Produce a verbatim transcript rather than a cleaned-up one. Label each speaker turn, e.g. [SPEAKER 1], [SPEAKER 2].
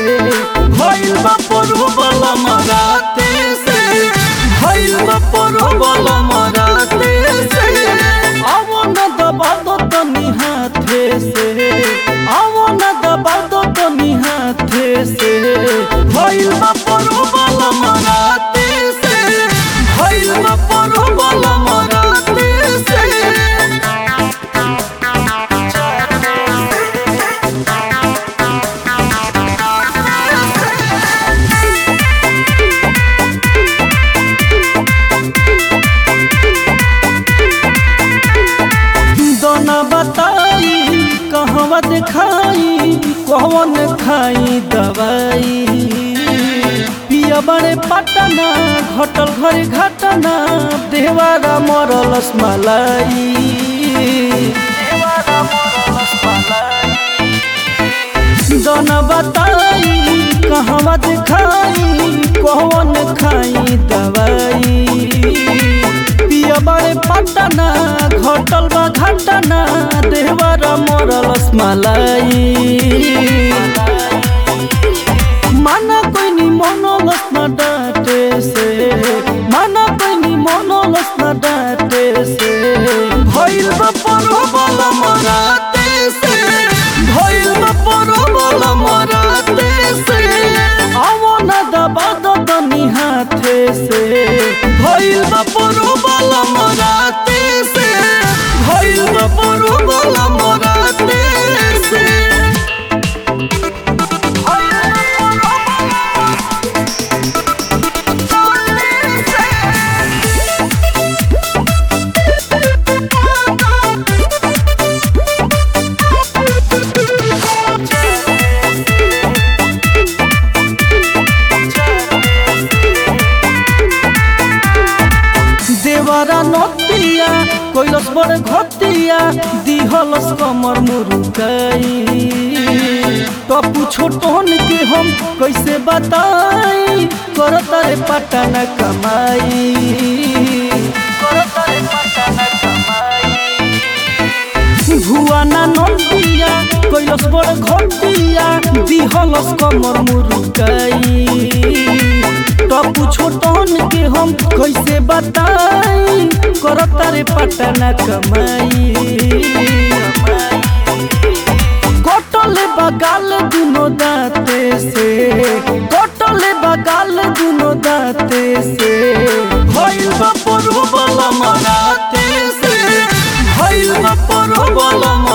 [SPEAKER 1] भइल बा परवल मराते से भइल बा परवल मराते से आवो न दबा दो तनी हाथे से आवो न दबा दो तनी हाथे से भइल बा परवल मराते से भइल बा परवल मराते से दोना बताई कहवा दिखाई कौन खाई दवाई पिया बड़े पटना घटल घरे घटना देवारा मरल मलाई दोना बताई कहवा दिखाई कौन खाई दवाई पिया बड़े पटना घटल बा घटना देवारा मरल मलाई माना कोई नी मनोलस न डाटे से माना कोई नी मनोलस न डाटे से भइल बा परवल मराते से भइल बा परवल मराते से आवो न दबा दो तनी हाथे से भइल बा परवल मराते से भइल बा परवल मराते से देवरा नतिया कोइलस बड़े घतिया दिहलस कमर मुरुकाई टपू छोटन के हम कैसे बताई करता रे पटना कमाई करता रे पटना कमाई भुआना नतिया कोइलस बड़े घतिया दिहलस कमर मुरुकाई टपू छोटन के हम कैसे बताई करता रे पटना कमाई कटले बगाल दुनो दाते से कटले बगाल दुनो दाते से भइल बा परवल मराते से भइल बा परवल